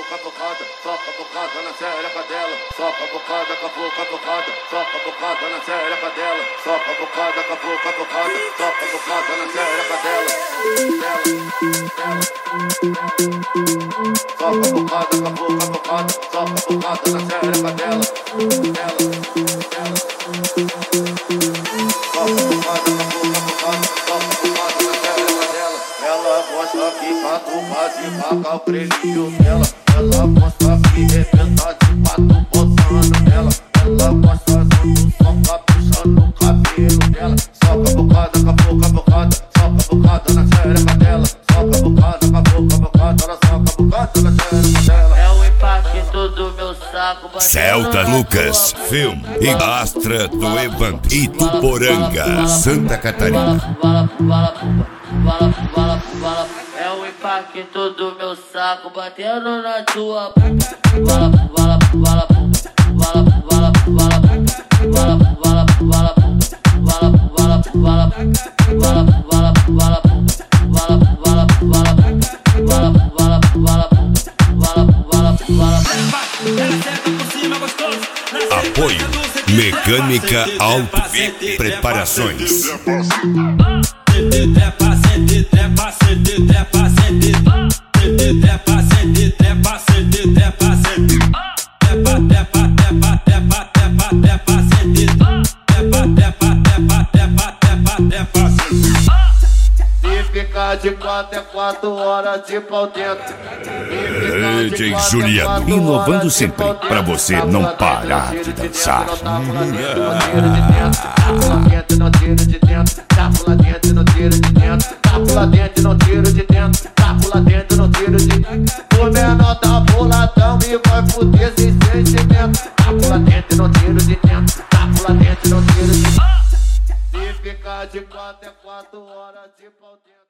bocada, soca a bocada na xereca dela, soca a bocada com a boca bocada, soca a bocada na xereca dela, soca a bocada com a boca bocada, soca a bocada na xereca dela, soca a bocada com a boca bocada, soca a bocada na xereca dela, soca a bocada com a boca bocada, soca a bocada na xereca dela. Ela gosta que catuca de vaca o prelinho dela. Ela gosta que arrebenta de pato botando nela. Ela gosta do soca puxando o cabelo dela. Soca a bocada com a boca bocada, soca a bocada na xereca dela. Soca a bocada com a boca bocada, ela soca a bocada na xereca dela. É o impacto do meu saco. Celta Lucas, filme e Astra do Evandro, Ituporanga, Santa Catarina. É o impacto do meu saco batendo na tua Apoio Mecânica Auto VIP Preparações. E ficar de 4 é 4 horas de pau dentro. DJ Juliano, inovando sempre pra você não parar de dançar. Não tiro de dentro, tapo lá dentro, não tiro de dentro, tapo lá dentro, não tiro de dentro, tapo lá dentro, não tiro de dentro. O menor tá boladão e vai fuder sem sentimento. Tapo lá dentro, não tiro de dentro, tapo lá dentro, não tiro de dentro. E ficar de 4 é 4 horas de pau dentro.